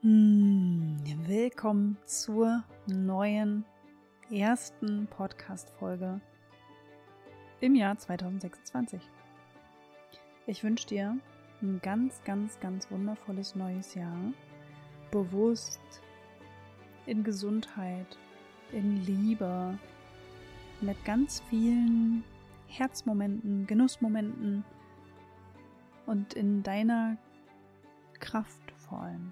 Willkommen zur neuen ersten Podcast-Folge im Jahr 2026. Ich wünsche dir ein ganz, ganz, ganz wundervolles neues Jahr. Bewusst, in Gesundheit, in Liebe, mit ganz vielen Herzmomenten, Genussmomenten und in deiner Kraft vor allem.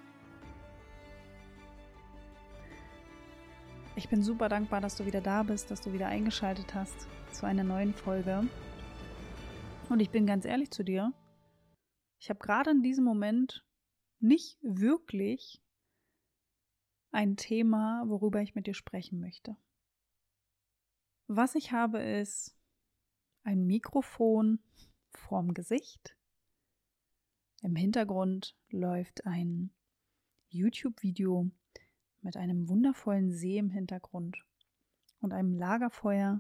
Ich bin super dankbar, dass du wieder da bist, dass du wieder eingeschaltet hast zu einer neuen Folge. Und ich bin ganz ehrlich zu dir, ich habe gerade in diesem Moment nicht wirklich ein Thema, worüber ich mit dir sprechen möchte. Was ich habe, ist ein Mikrofon vorm Gesicht. Im Hintergrund läuft ein YouTube-Video mit einem wundervollen See im Hintergrund und einem Lagerfeuer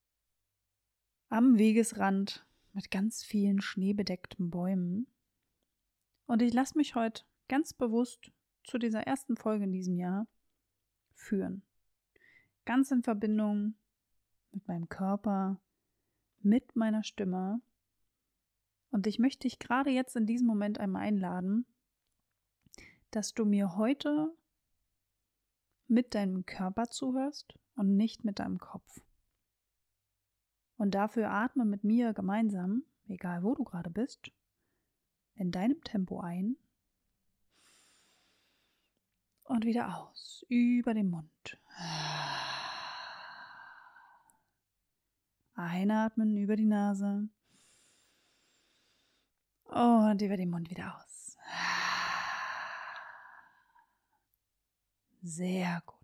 am Wegesrand mit ganz vielen schneebedeckten Bäumen. Und ich lasse mich heute ganz bewusst zu dieser ersten Folge in diesem Jahr führen. Ganz in Verbindung mit meinem Körper, mit meiner Stimme. Und ich möchte dich gerade jetzt in diesem Moment einmal einladen, dass du mir heute mit deinem Körper zuhörst und nicht mit deinem Kopf. Und dafür atme mit mir gemeinsam, egal wo du gerade bist, in deinem Tempo ein und wieder aus, über den Mund. Einatmen über die Nase und über den Mund wieder aus. Sehr gut.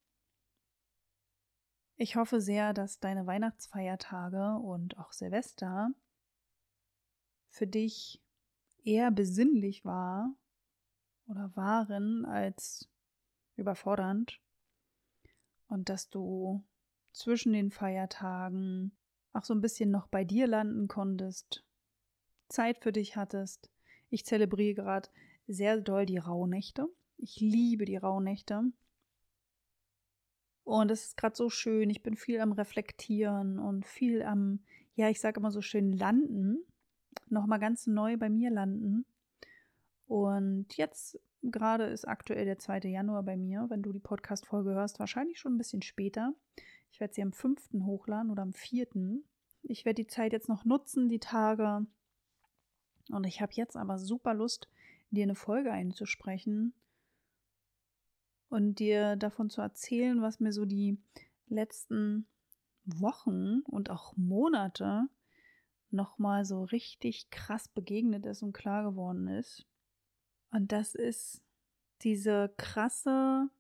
Ich hoffe sehr, dass deine Weihnachtsfeiertage und auch Silvester für dich eher besinnlich war oder waren als überfordernd und dass du zwischen den Feiertagen auch so ein bisschen noch bei dir landen konntest, Zeit für dich hattest. Ich zelebriere gerade sehr doll die Rauhnächte. Ich liebe die Rauhnächte. Und es ist gerade so schön, ich bin viel am Reflektieren und viel am, ja, ich sage immer so schön, landen, nochmal ganz neu bei mir landen. Und jetzt gerade ist aktuell der 2. Januar bei mir, wenn du die Podcast-Folge hörst, wahrscheinlich schon ein bisschen später. Ich werde sie am 5. hochladen oder am 4. Ich werde die Zeit jetzt noch nutzen, die Tage. Und ich habe jetzt aber super Lust, dir eine Folge einzusprechen und dir davon zu erzählen, was mir so die letzten Wochen und auch Monate nochmal so richtig krass begegnet ist und klar geworden ist. Und das ist dieser krasse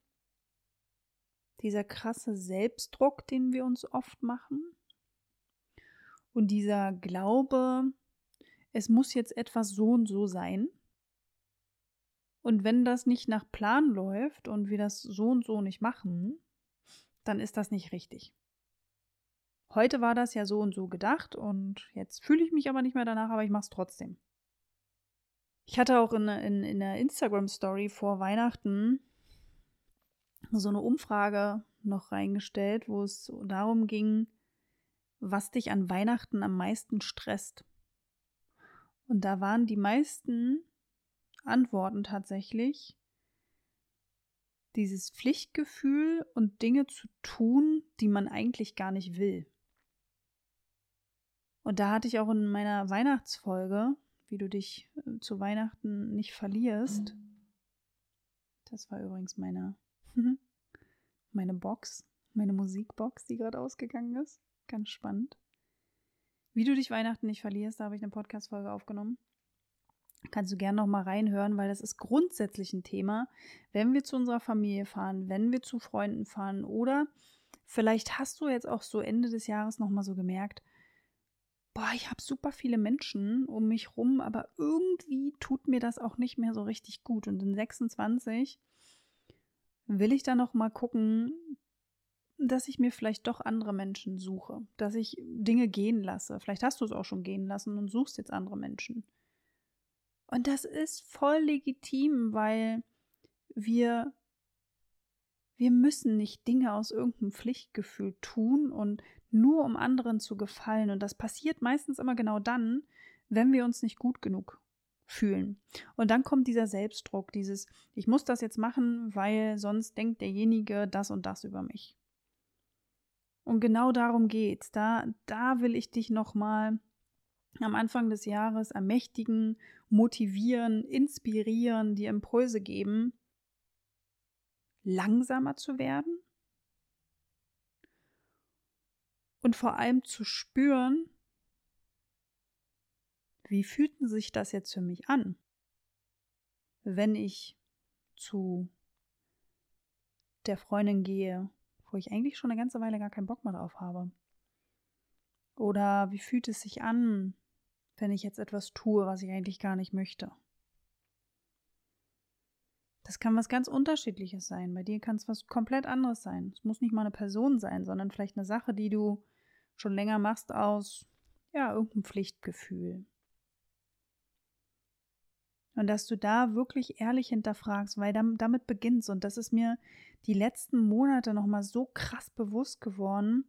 Selbstdruck, den wir uns oft machen. Und dieser Glaube, es muss jetzt etwas so und so sein. Und wenn das nicht nach Plan läuft und wir das so und so nicht machen, dann ist das nicht richtig. Heute war das ja so und so gedacht und jetzt fühle ich mich aber nicht mehr danach, aber ich mache es trotzdem. Ich hatte auch in der Instagram-Story vor Weihnachten so eine Umfrage noch reingestellt, wo es darum ging, was dich an Weihnachten am meisten stresst. Und da waren die meisten Antworten tatsächlich dieses Pflichtgefühl und Dinge zu tun, die man eigentlich gar nicht will. Und da hatte ich auch in meiner Weihnachtsfolge, wie du dich zu Weihnachten nicht verlierst. Das war übrigens meine Box, meine Musikbox, die gerade ausgegangen ist. Ganz spannend. Wie du dich Weihnachten nicht verlierst, da habe ich eine Podcast-Folge aufgenommen. Kannst du gerne noch mal reinhören, weil das ist grundsätzlich ein Thema, wenn wir zu unserer Familie fahren, wenn wir zu Freunden fahren oder vielleicht hast du jetzt auch so Ende des Jahres noch mal so gemerkt, boah, ich habe super viele Menschen um mich rum, aber irgendwie tut mir das auch nicht mehr so richtig gut. Und in 26 will ich dann noch mal gucken, dass ich mir vielleicht doch andere Menschen suche, dass ich Dinge gehen lasse. Vielleicht hast du es auch schon gehen lassen und suchst jetzt andere Menschen. Und das ist voll legitim, weil wir müssen nicht Dinge aus irgendeinem Pflichtgefühl tun und nur um anderen zu gefallen. Und das passiert meistens immer genau dann, wenn wir uns nicht gut genug fühlen. Und dann kommt dieser Selbstdruck, dieses, ich muss das jetzt machen, weil sonst denkt derjenige das und das über mich. Und genau darum geht's. Da will ich dich nochmal am Anfang des Jahres ermächtigen, motivieren, inspirieren, dir Impulse geben, langsamer zu werden und vor allem zu spüren, wie fühlt sich das jetzt für mich an, wenn ich zu der Freundin gehe, wo ich eigentlich schon eine ganze Weile gar keinen Bock mehr drauf habe. Oder wie fühlt es sich an, wenn ich jetzt etwas tue, was ich eigentlich gar nicht möchte. Das kann was ganz Unterschiedliches sein. Bei dir kann es was komplett anderes sein. Es muss nicht mal eine Person sein, sondern vielleicht eine Sache, die du schon länger machst aus, irgendeinem Pflichtgefühl. Und dass du da wirklich ehrlich hinterfragst, weil damit beginnt's. Und das ist mir die letzten Monate nochmal so krass bewusst geworden,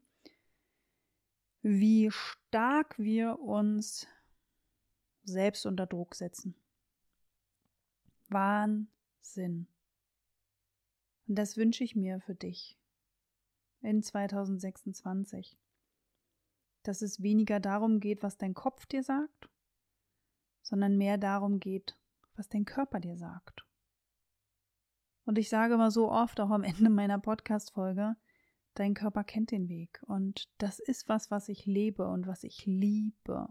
wie stark wir uns selbst unter Druck setzen. Wahnsinn. Und das wünsche ich mir für dich in 2026. Dass es weniger darum geht, was dein Kopf dir sagt, sondern mehr darum geht, was dein Körper dir sagt. Und ich sage immer so oft, auch am Ende meiner Podcast-Folge, dein Körper kennt den Weg. Und das ist was ich lebe und was ich liebe.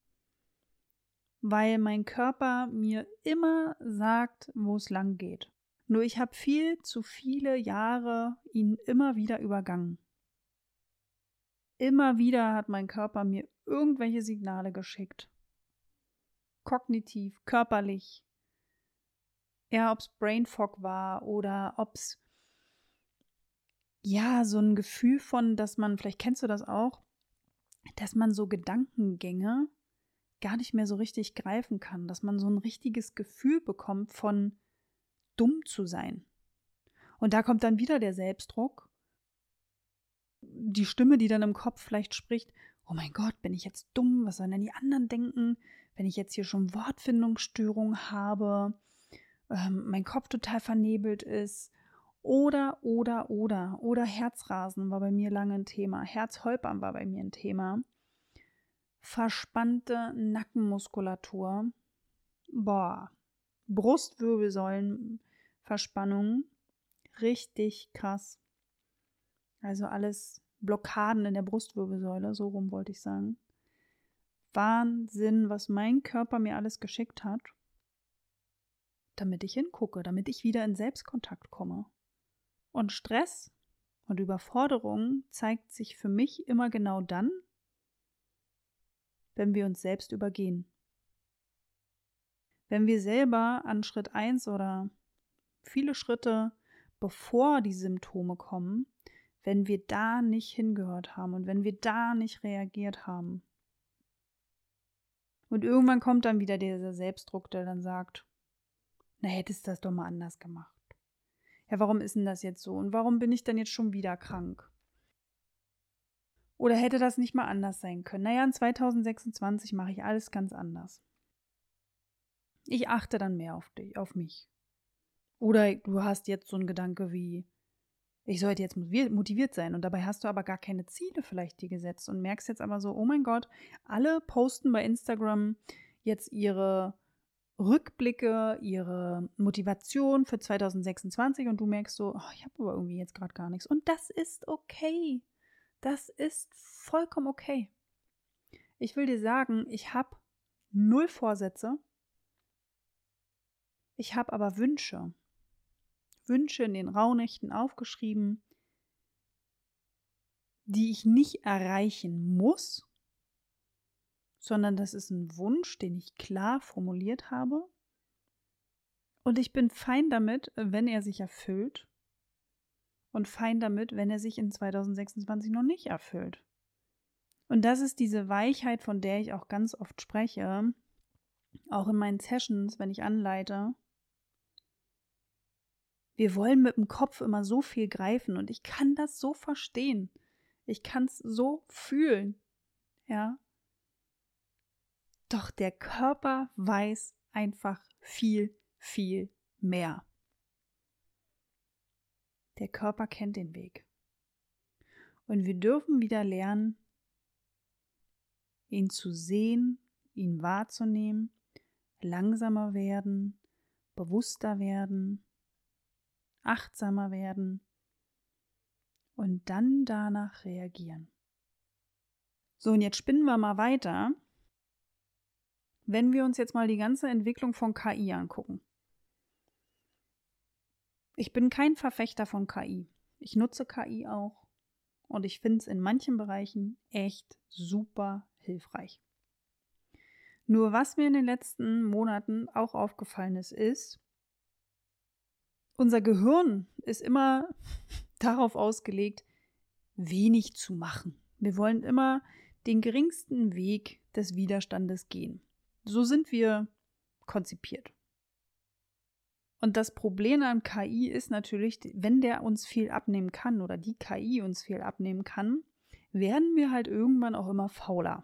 Weil mein Körper mir immer sagt, wo es lang geht. Nur ich habe viel zu viele Jahre ihn immer wieder übergangen. Immer wieder hat mein Körper mir irgendwelche Signale geschickt. Kognitiv, körperlich. Ja, ob es Brain Fog war oder ob es so ein Gefühl von, dass man, vielleicht kennst du das auch, dass man so Gedankengänge gar nicht mehr so richtig greifen kann, dass man so ein richtiges Gefühl bekommt von dumm zu sein. Und da kommt dann wieder der Selbstdruck, die Stimme, die dann im Kopf vielleicht spricht, oh mein Gott, bin ich jetzt dumm, was sollen denn die anderen denken, wenn ich jetzt hier schon Wortfindungsstörungen habe, mein Kopf total vernebelt ist, oder Herzrasen war bei mir lange ein Thema, Herzholpern war bei mir ein Thema, verspannte Nackenmuskulatur, Brustwirbelsäulenverspannung, richtig krass. Also alles Blockaden in der Brustwirbelsäule, so rum wollte ich sagen. Wahnsinn, was mein Körper mir alles geschickt hat, damit ich hingucke, damit ich wieder in Selbstkontakt komme. Und Stress und Überforderung zeigt sich für mich immer genau dann, wenn wir uns selbst übergehen. Wenn wir selber an Schritt 1 oder viele Schritte bevor die Symptome kommen, wenn wir da nicht hingehört haben und wenn wir da nicht reagiert haben. Und irgendwann kommt dann wieder dieser Selbstdruck, der dann sagt, na, hättest du das doch mal anders gemacht. Ja, warum ist denn das jetzt so? Und warum bin ich dann jetzt schon wieder krank? Oder hätte das nicht mal anders sein können? Naja, in 2026 mache ich alles ganz anders. Ich achte dann mehr auf mich. Oder du hast jetzt so einen Gedanke wie, ich sollte jetzt motiviert sein und dabei hast du aber gar keine Ziele vielleicht dir gesetzt und merkst jetzt aber so, oh mein Gott, alle posten bei Instagram jetzt ihre Rückblicke, ihre Motivation für 2026 und du merkst so, ich habe aber irgendwie jetzt gerade gar nichts. Und das ist okay. Das ist vollkommen okay. Ich will dir sagen, ich habe 0 Vorsätze. Ich habe aber Wünsche. Wünsche in den Rauhnächten aufgeschrieben, die ich nicht erreichen muss, sondern das ist ein Wunsch, den ich klar formuliert habe. Und ich bin fein damit, wenn er sich erfüllt und fein damit, wenn er sich in 2026 noch nicht erfüllt. Und das ist diese Weichheit, von der ich auch ganz oft spreche, auch in meinen Sessions, wenn ich anleite. Wir wollen mit dem Kopf immer so viel greifen und ich kann das so verstehen. Ich kann es so fühlen, ja. Doch der Körper weiß einfach viel, viel mehr. Der Körper kennt den Weg. Und wir dürfen wieder lernen, ihn zu sehen, ihn wahrzunehmen, langsamer werden, bewusster werden, achtsamer werden und dann danach reagieren. So, und jetzt spinnen wir mal weiter. Wenn wir uns jetzt mal die ganze Entwicklung von KI angucken. Ich bin kein Verfechter von KI. Ich nutze KI auch und ich finde es in manchen Bereichen echt super hilfreich. Nur was mir in den letzten Monaten auch aufgefallen ist, unser Gehirn ist immer darauf ausgelegt, wenig zu machen. Wir wollen immer den geringsten Weg des Widerstandes gehen. So sind wir konzipiert. Und das Problem an KI ist natürlich, wenn der uns viel abnehmen kann oder die KI uns viel abnehmen kann, werden wir halt irgendwann auch immer fauler.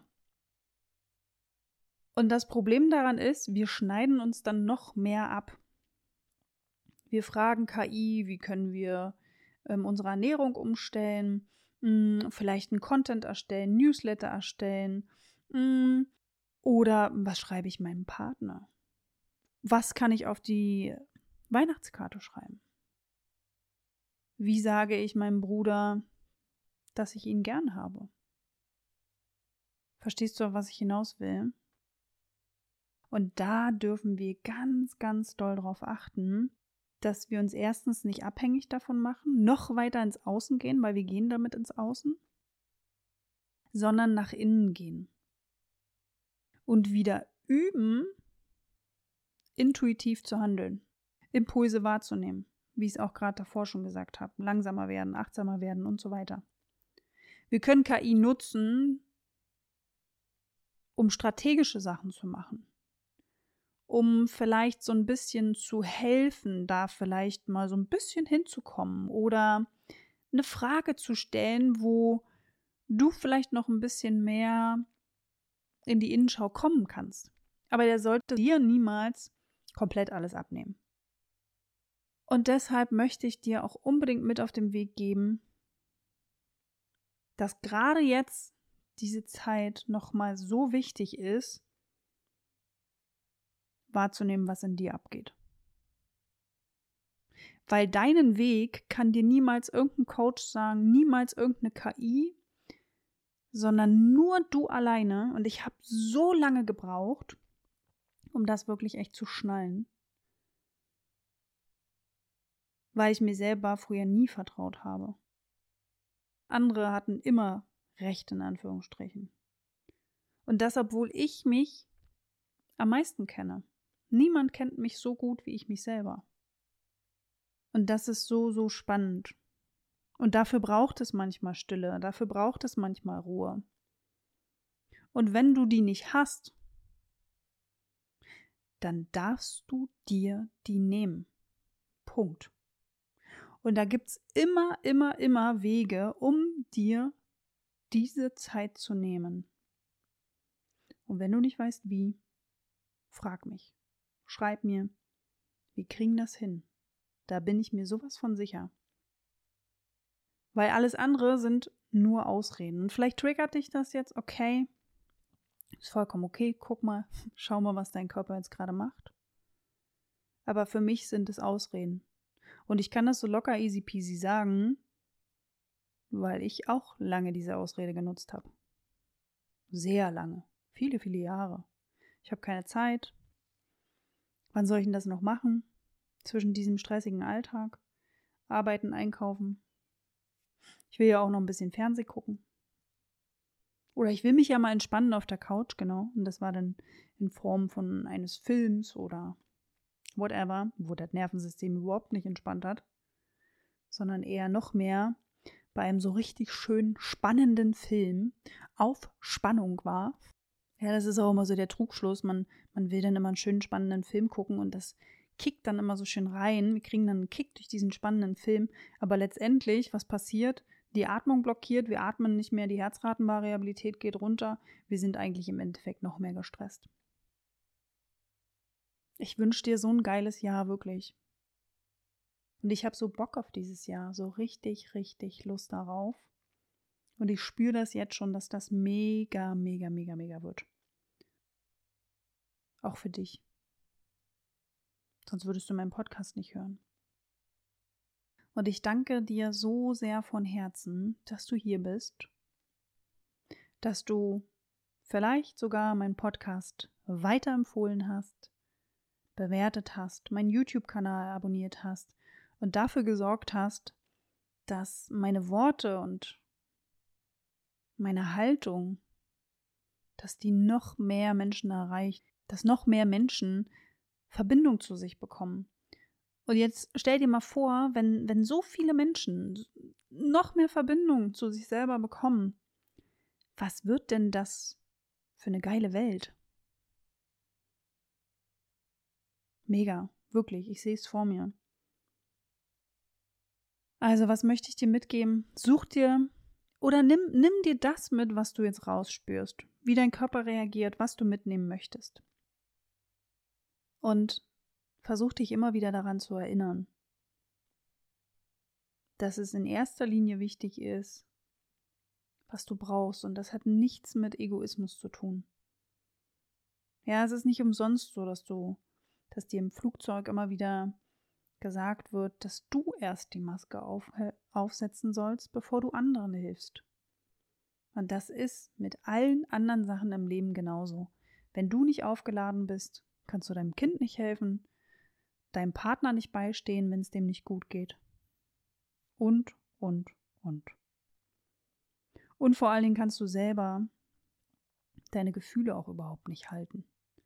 Und das Problem daran ist, wir schneiden uns dann noch mehr ab. Wir fragen KI, wie können wir unsere Ernährung umstellen, vielleicht einen Content erstellen, Newsletter erstellen oder was schreibe ich meinem Partner? Was kann ich auf die Weihnachtskarte schreiben? Wie sage ich meinem Bruder, dass ich ihn gern habe? Verstehst du, auf was ich hinaus will? Und da dürfen wir ganz, ganz doll darauf achten, dass wir uns erstens nicht abhängig davon machen, noch weiter ins Außen gehen, weil wir gehen damit ins Außen, sondern nach innen gehen. Und wieder üben, intuitiv zu handeln, Impulse wahrzunehmen, wie ich es auch gerade davor schon gesagt habe, langsamer werden, achtsamer werden und so weiter. Wir können KI nutzen, um strategische Sachen zu machen, um vielleicht so ein bisschen zu helfen, da vielleicht mal so ein bisschen hinzukommen oder eine Frage zu stellen, wo du vielleicht noch ein bisschen mehr in die Innenschau kommen kannst. Aber der sollte dir niemals komplett alles abnehmen. Und deshalb möchte ich dir auch unbedingt mit auf den Weg geben, dass gerade jetzt diese Zeit nochmal so wichtig ist, wahrzunehmen, was in dir abgeht. Weil deinen Weg kann dir niemals irgendein Coach sagen, niemals irgendeine KI, sondern nur du alleine. Und ich habe so lange gebraucht, um das wirklich echt zu schnallen, weil ich mir selber früher nie vertraut habe. Andere hatten immer Recht in Anführungsstrichen. Und das, obwohl ich mich am meisten kenne. Niemand kennt mich so gut wie ich mich selber. Und das ist so, so spannend. Und dafür braucht es manchmal Stille, dafür braucht es manchmal Ruhe. Und wenn du die nicht hast, dann darfst du dir die nehmen. Punkt. Und da gibt es immer Wege, um dir diese Zeit zu nehmen. Und wenn du nicht weißt, wie, frag mich. Schreib mir. Wir kriegen das hin. Da bin ich mir sowas von sicher. Weil alles andere sind nur Ausreden. Und vielleicht triggert dich das jetzt, okay. Ist vollkommen okay. Guck mal, schau mal, was dein Körper jetzt gerade macht. Aber für mich sind es Ausreden. Und ich kann das so locker easy peasy sagen, weil ich auch lange diese Ausrede genutzt habe. Sehr lange. Viele, viele Jahre. Ich habe keine Zeit. Wann soll ich denn das noch machen? Zwischen diesem stressigen Alltag, Arbeiten, Einkaufen. Ich will ja auch noch ein bisschen Fernsehen gucken. Oder ich will mich ja mal entspannen auf der Couch, genau. Und das war dann in Form von eines Films oder whatever, wo das Nervensystem überhaupt nicht entspannt hat, sondern eher noch mehr bei einem so richtig schön spannenden Film auf Spannung war. Ja, das ist auch immer so der Trugschluss. Man will dann immer einen schönen spannenden Film gucken und das kickt dann immer so schön rein. Wir kriegen dann einen Kick durch diesen spannenden Film. Aber letztendlich, was passiert? Die Atmung blockiert, wir atmen nicht mehr, die Herzratenvariabilität geht runter. Wir sind eigentlich im Endeffekt noch mehr gestresst. Ich wünsche dir so ein geiles Jahr, wirklich. Und ich habe so Bock auf dieses Jahr, so richtig, richtig Lust darauf. Und ich spüre das jetzt schon, dass das mega, mega, mega, mega wird. Auch für dich. Sonst würdest du meinen Podcast nicht hören. Und ich danke dir so sehr von Herzen, dass du hier bist, dass du vielleicht sogar meinen Podcast weiterempfohlen hast, bewertet hast, meinen YouTube-Kanal abonniert hast und dafür gesorgt hast, dass meine Worte und meine Haltung, dass die noch mehr Menschen erreicht, dass noch mehr Menschen Verbindung zu sich bekommen. Und jetzt stell dir mal vor, wenn so viele Menschen noch mehr Verbindung zu sich selber bekommen, was wird denn das für eine geile Welt? Mega, wirklich, ich sehe es vor mir. Also, was möchte ich dir mitgeben? Such dir oder nimm dir das mit, was du jetzt rausspürst, wie dein Körper reagiert, was du mitnehmen möchtest. Und versuch dich immer wieder daran zu erinnern, dass es in erster Linie wichtig ist, was du brauchst. Und das hat nichts mit Egoismus zu tun. Ja, es ist nicht umsonst so, dass dir im Flugzeug immer wieder gesagt wird, dass du erst die Maske aufsetzen sollst, bevor du anderen hilfst. Und das ist mit allen anderen Sachen im Leben genauso. Wenn du nicht aufgeladen bist, kannst du deinem Kind nicht helfen, deinem Partner nicht beistehen, wenn es dem nicht gut geht. Und. Und vor allen Dingen kannst du selber deine Gefühle auch überhaupt nicht halten.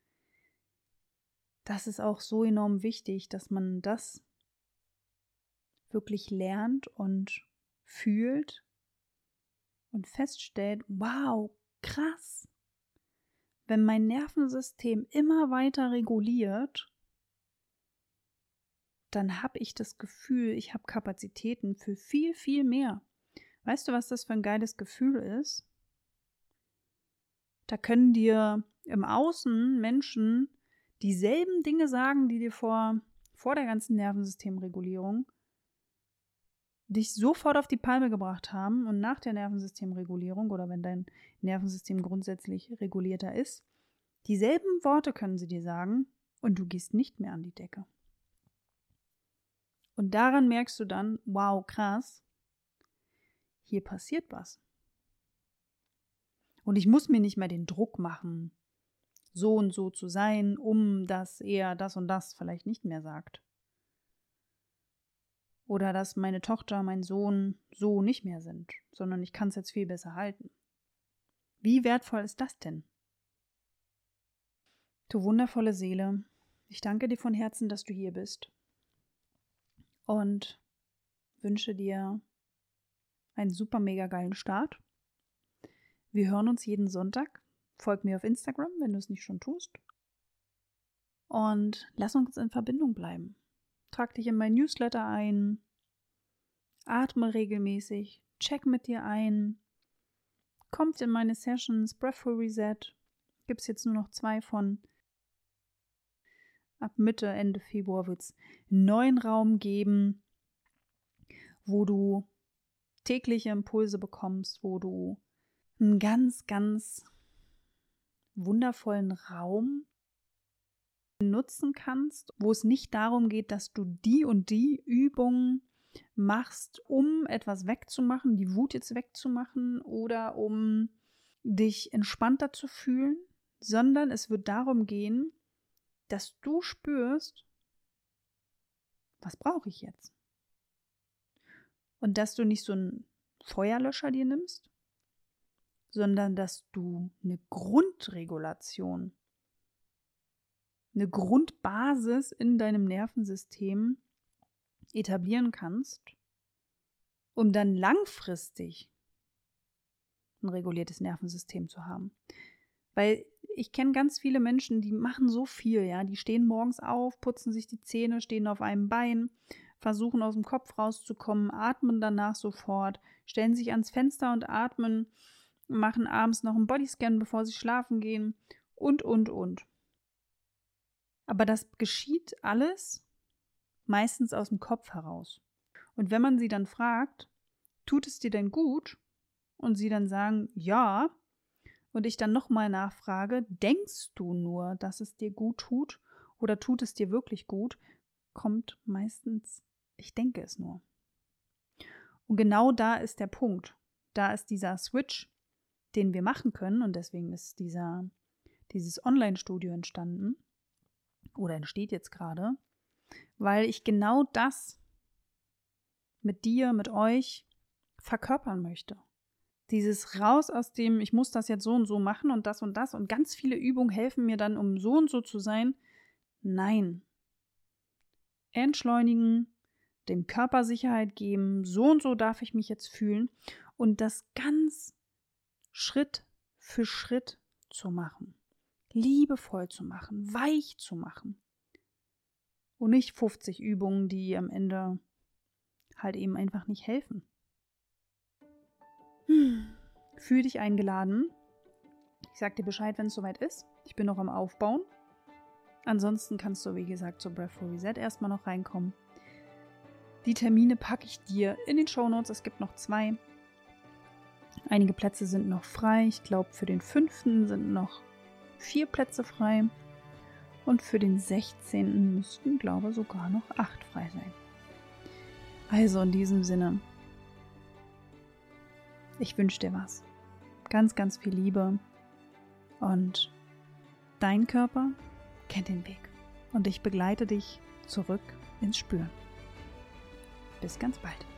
Das ist auch so enorm wichtig, dass man das wirklich lernt und fühlt und feststellt, wow, krass, wenn mein Nervensystem immer weiter reguliert, dann habe ich das Gefühl, ich habe Kapazitäten für viel, viel mehr. Weißt du, was das für ein geiles Gefühl ist? Da können dir im Außen Menschen dieselben Dinge sagen, die dir vor der ganzen Nervensystemregulierung dich sofort auf die Palme gebracht haben und nach der Nervensystemregulierung oder wenn dein Nervensystem grundsätzlich regulierter ist, dieselben Worte können sie dir sagen und du gehst nicht mehr an die Decke. Und daran merkst du dann, wow, krass, hier passiert was. Und ich muss mir nicht mehr den Druck machen, so und so zu sein, dass er das und das vielleicht nicht mehr sagt. Oder dass meine Tochter, mein Sohn so nicht mehr sind, sondern ich kann es jetzt viel besser halten. Wie wertvoll ist das denn? Du wundervolle Seele, ich danke dir von Herzen, dass du hier bist und wünsche dir einen super mega geilen Start. Wir hören uns jeden Sonntag. Folg mir auf Instagram, wenn du es nicht schon tust. Und lass uns in Verbindung bleiben. Trag dich in mein Newsletter ein. Atme regelmäßig. Check mit dir ein. Kommt in meine Sessions. Breathful Reset. Gibt es jetzt nur noch 2 von. Ab Mitte, Ende Februar wird es einen neuen Raum geben, wo du tägliche Impulse bekommst, wo du einen ganz, ganz wundervollen Raum nutzen kannst, wo es nicht darum geht, dass du die und die Übungen machst, um etwas wegzumachen, die Wut jetzt wegzumachen oder um dich entspannter zu fühlen, sondern es wird darum gehen, dass du spürst, was brauche ich jetzt? Und dass du nicht so einen Feuerlöscher dir nimmst, sondern dass du eine Grundregulation, eine Grundbasis in deinem Nervensystem etablieren kannst, um dann langfristig ein reguliertes Nervensystem zu haben. Weil ich kenne ganz viele Menschen, die machen so viel, ja. Die stehen morgens auf, putzen sich die Zähne, stehen auf einem Bein, versuchen aus dem Kopf rauszukommen, atmen danach sofort, stellen sich ans Fenster und atmen, machen abends noch einen Bodyscan, bevor sie schlafen gehen und. Aber das geschieht alles meistens aus dem Kopf heraus. Und wenn man sie dann fragt, tut es dir denn gut? Und sie dann sagen, ja. Und ich dann nochmal nachfrage, denkst du nur, dass es dir gut tut? Oder tut es dir wirklich gut? Kommt meistens, ich denke es nur. Und genau da ist der Punkt. Da ist dieser Switch, den wir machen können. Und deswegen ist dieses Online-Studio entstanden. Oder entsteht jetzt gerade. Weil ich genau das mit dir, mit euch verkörpern möchte. Dieses raus aus dem, ich muss das jetzt so und so machen und das und ganz viele Übungen helfen mir dann, um so und so zu sein. Nein. Entschleunigen, dem Körper Sicherheit geben, so und so darf ich mich jetzt fühlen und das ganz Schritt für Schritt zu machen. Liebevoll zu machen, weich zu machen. Und nicht 50 Übungen, die am Ende halt eben einfach nicht helfen. Fühl dich eingeladen. Ich sag dir Bescheid, wenn es soweit ist. Ich bin noch am Aufbauen. Ansonsten kannst du, wie gesagt, zur Breathful Reset erstmal noch reinkommen. Die Termine packe ich dir in den Shownotes. Es gibt noch 2. Einige Plätze sind noch frei. Ich glaube, für den 5. sind noch 4 Plätze frei. Und für den 16. müssten, glaube ich, sogar noch 8 frei sein. Also in diesem Sinne, ich wünsche dir was. Ganz, ganz viel Liebe. Und dein Körper kennt den Weg. Und ich begleite dich zurück ins Spüren. Bis ganz bald.